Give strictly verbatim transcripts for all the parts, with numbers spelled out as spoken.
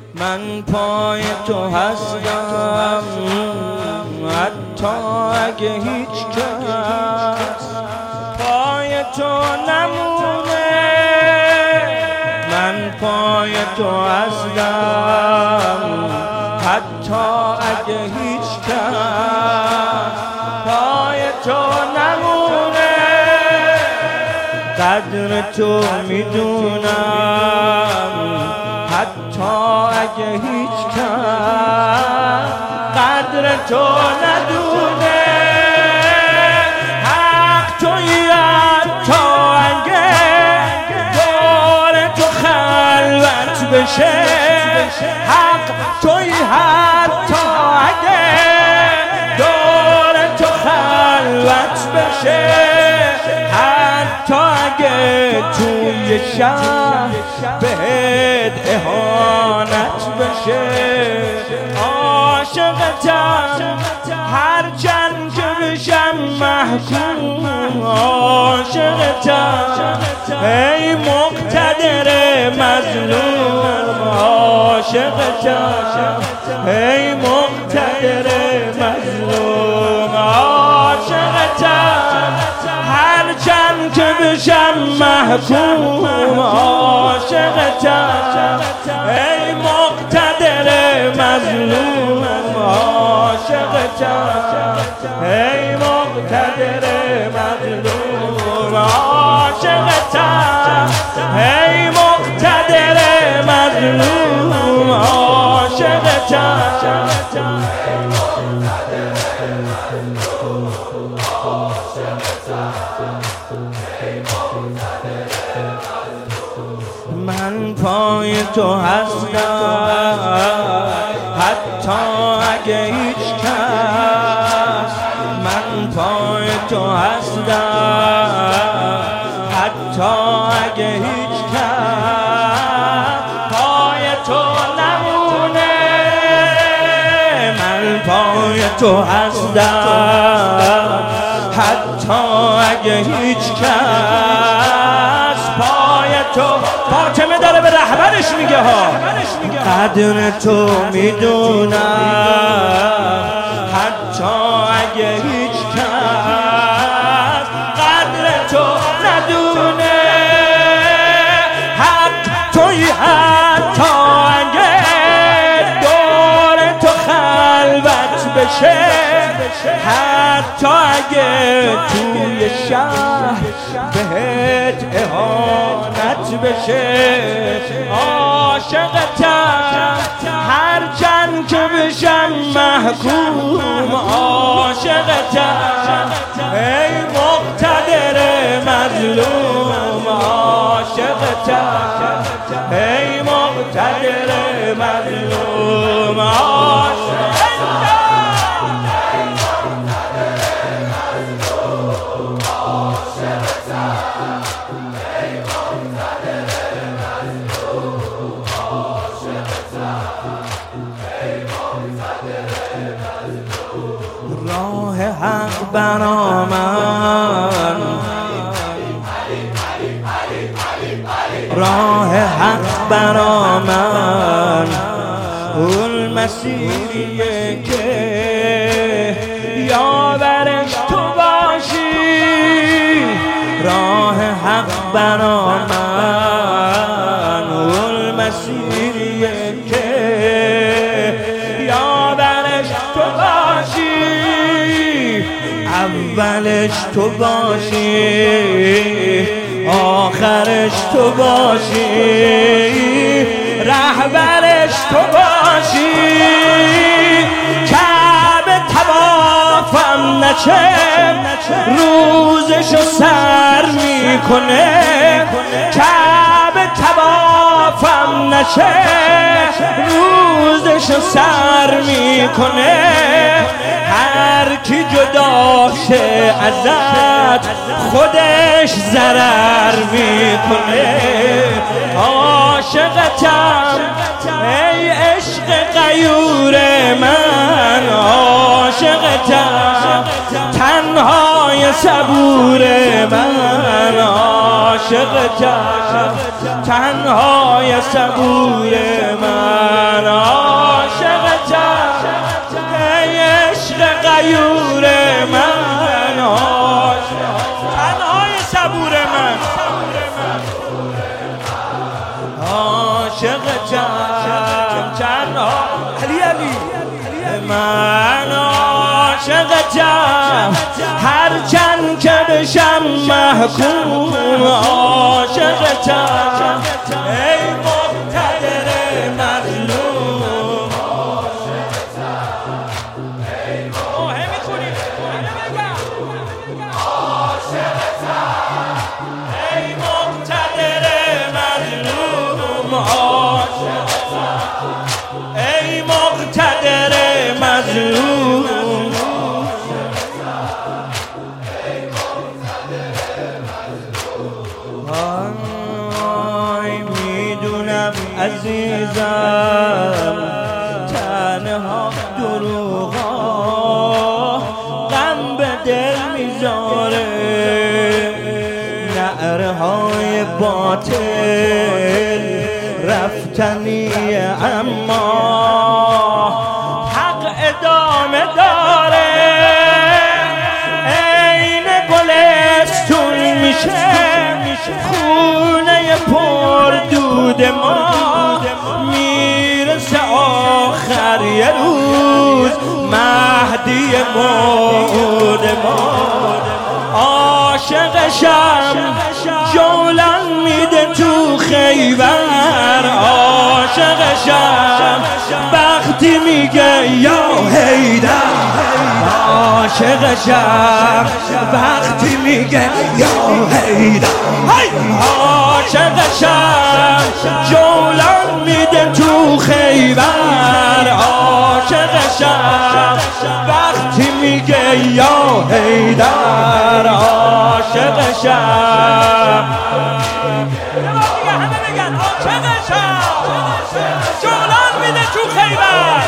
من پای تو هستم حتی اگه هیچ کس پای تو نمونه. من پای تو هستم حتی اگه هیچ کس پای تو نمونه. قدر تو میدونم حتی اگه هیچ کس قدر تو ندونه. حق تویی حتی اگه دور تو خلوت بشه. حق تویی حتی اگه دور تو خلوت بشه. حتی اگه توی شهر بهت اهانت بشه. عاشقتم هرچند که بشم محکوم. عاشقتم ای مقتدر مظلوم. عاشقتم ای مقتدر مظلوم. عاشقتم هرچند که بشم محکوم. عاشقتم ای مقتدر مظلوم. عاشقتم ای مقتدر مظلوم. عاشقتم ای مقتدر مظلوم. عاشقتم من پای تو هستم حتی اگه هیچ کس. من پای تو هستم حتی اگه هیچ کس پای تو نمونه. من پای تو هستم حتی اگه هیچ کس پای تو. فاطمه داره به رهبرش میگه ها قدر تو میدونم حتی اگه هیچ کس قدر تو ندونه. حق توی حتی اگه دور تو خلوت بشه. حتی اگه توی شهر بهت اهانت بشه. عاشقتم هرچند که بشم محکوم. عاشقتم ای مقتدر مظلوم. عاشقتم ای مقتدر مظلوم. راه حق برا من راه حق برا من اون مسیریه که یاورش تو باشی. راه حق برا من اون مسیریه که یاورش تو باشی. اولش تو باشی آخرش تو باشی. رهبرش تو باشی. کعبه طوافم نشه روزشو سر میکنه. کعبه طوافم نشه روزشو سر میکنه. هر کی جدا شه ازت خودش ضرر میکنه. عاشقتم ای عشق غیور من. عاشقتم تنهای صبور من. عاشقتم تنهای صبور من. عاشقتم تنها علی علی من عاشقتم هرچند که بشم محکوم عاشقتم ای مقتدر مظلوم ای مقتدر مظلوم ای مقتدر مظلوم آی میدونم عزیزم تنها دروغا غم به دل میذاره نعرهای باطل رفتنیه اما حق ادامه داره عین گلستون میشه خونه پر دود ما میرسه آخر یه روز مهدی مود ما عاشقشم جولان میده تو خیبر عاشقشم وقتی میگه یا حیدر عاشقشم وقتی میگه یا حیدر عاشقشم جولان میده تو خیبر عاشقشم وقتی میگه یا حیدر عاشقشم همه بگن عاشقشم جولان میده تو خیبر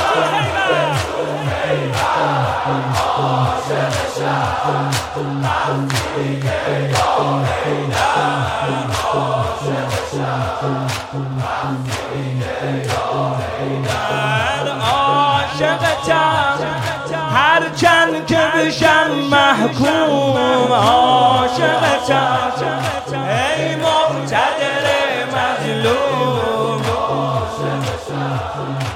عاشقتم هرچند که بشم محکوم عاشقتم ای مقتدر مظلوم